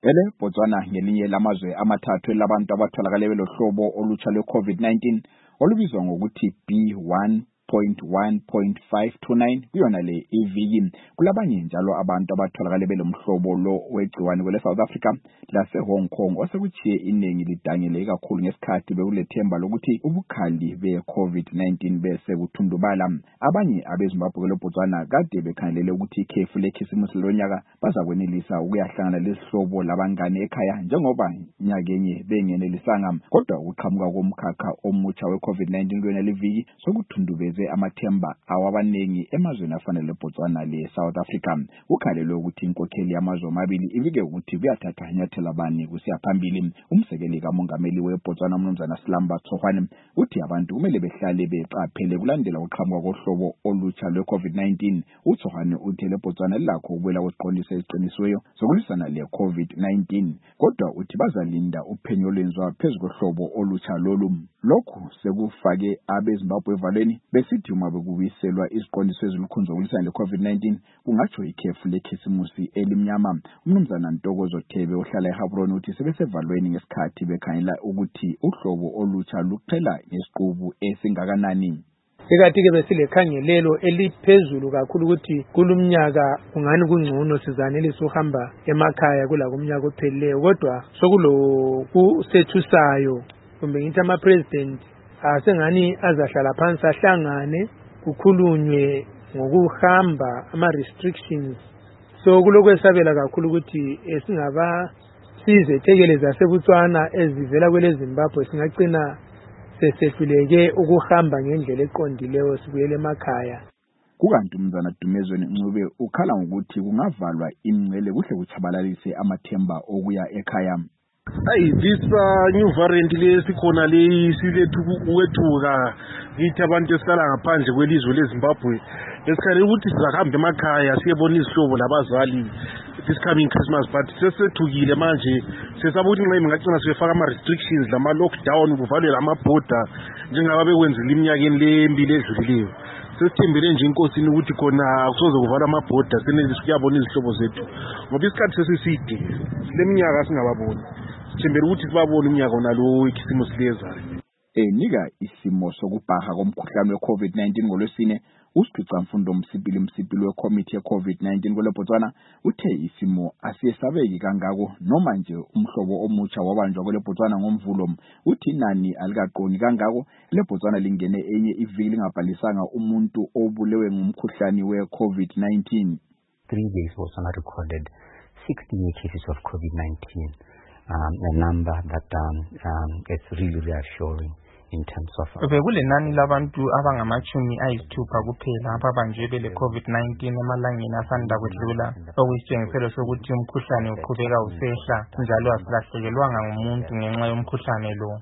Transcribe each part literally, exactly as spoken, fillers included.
Ele Botswana ngelinye lamazwe amathathu labantu abatholakale belohlobo olutsha lwe-COVID nineteen olubizwa ngokuthi B one point one point five two nine kuyona le iviki. Kulabanye njalo abantu abatholakale belomhlobo lo wegciwane kwele South Africa lase Hong Kong osekuchiye iningi lidangele kakhulu ngesikhathi bekulethemba lokuthi ubukhali be-COVID nineteen bese kuthundubala. Abanye abeZimbabwe kwele Botswana kade bekhangelele ukuthi ikhefu lekhisimusi lonyaka bazakwenelisa ukuyahlangana lesihlobo labangane ekhaya njengoba nyakenye bengenelisanga, kodwa ukuqhamuka komkhakha omutsha we-COVID nineteen kuyona liviki sokuthundubeze amathemba awabanengi emazweni afana leBotswana le-South Africa. Kukhalelwe ukuthi inkokheli yamazwe amabili ivike ukuthi kuyathatha inyathelo bani kusiya phambili. Umsekeli kamongameli weBotswana uMnumzana Slamba Tsohwane uthi abantu kumele behlale beqaphele kulandela uqhamuka kohlobo olutsha lwe-COVID nineteen. uTsohwane uthi leBotswana lakho ukubuela kweziqondiso eziqinisiweyo zokulwisana le-COVID nineteen, kodwa uthi bazalinda uphenyo olwenziwa phezu kohlobo olutsha lolu. Lokhu sekufake abeZimbabwe evalweni besithi uma bekubiselwa iziqondiso ezilukhunzo zokulwisana le-COVID nineteen kungatsho ikhefu lekhisimusi elimnyama. Umnumzana Ntokozo Thebe ohlala eHabroni uthi sebesevalweni ngesikhathi bekhangela ukuthi uhlobo olutsha luqhela ngesiqubu esingakanani. Ekathi ke besilekhangelelo eliphezulu kakhulu ukuthi kulumnyaka ungani kungcono sizanelisa uhamba emakhaya kula kumnyaka ophelileyo, kodwa sokulo kusethusayo kumbe ngithi ama president asengani azahlala phansi ahlangane kukhulunywe ngokuhamba ama restrictions. So kulokwesabela kakhulu ukuthi singaba sizethekele zaseBotswana ezivela kwele Zimbabwe singagcina sesehluleke ukuhamba ngendlela eqondileyo sibuyele emakhaya. Kukanti umnumzana Dumezweni Ncube ukhala ngokuthi kungavalwa imingcele kuhle kuchabalalise amathemba okuya ekhaya. Hey, this uh, new variant lesikhona le silethu ukwethuka ngithi abantu esihlala ngaphandle kwelizwe leZimbabwe esikhale ukuthi sizahamba emakhaya siyebona izihlobo labazali this coming Christmas, but sesethukile manje sesaba ukuthi nxa ngacina sifaka ama restrictions lama lockdown kuvalwe lama border njengaba bekwenzile iminyakeni lembili edlulileyo. Sesithembele nje inkosini ukuthi khona kusoze kuvala ama border senelise ukuyabona izihlobo zethu ngoba isikhathi sesiside leminyaka singababoni. Sithembele ukuthi sibabone umnyaka onalo ikhisimusi lezayo. Enika isimo sokubhaha komkhuhlane we-COVID nineteen ngolwesine uSiphica Mfundo Msipili Msipili weCommittee ye-COVID nineteen kwele Botswana uthe isimo asiyesabeki kangako noma nje umhlobo omutsha wabanjwa kwele Botswana ngomvulo. Uthi inani alikaqoni kangako leBotswana lingene enye iviki lingabhalisanga umuntu obulewe ngumkhuhlane we-COVID nineteen. Three days Botswana recorded sixty new cases of COVID nineteen. Um, a number that um, um, is really reassuring in terms of bekulenani labantu abangamachumi ayisithupha kuphela ababanjwe bele COVID nineteen emalangeni asanda kwedlula, okuyisitshengiselo sokuthi umkhuhlane uqhubeka usehla njalo asilahlekelwanga ngumuntu ngenxa yomkhuhlane lo.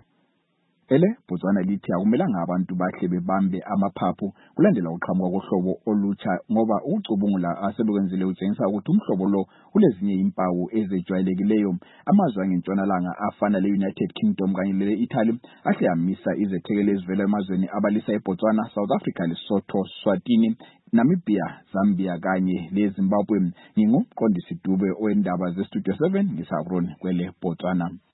Ele Botswana lithi akumelanga abantu bahle bebambe amaphaphu kulandela uqhamuka kohlobo olutsha ngoba ucubungula asebekwenzile utshengisa ukuthi umhlobo lo kulezinye impawu ezejwayelekileyo. Amazwe angentshonalanga afana le-United Kingdom kanye le-Italy ahle amisa izethekeli ezivela emazweni abalisa eBotswana, South Africa, Lesotho, Swatini, Namibia, Zambia kanye leZimbabwe. Ngingumqondisi Dube wendaba ze Studio seven ngisabroni kwele Botswana.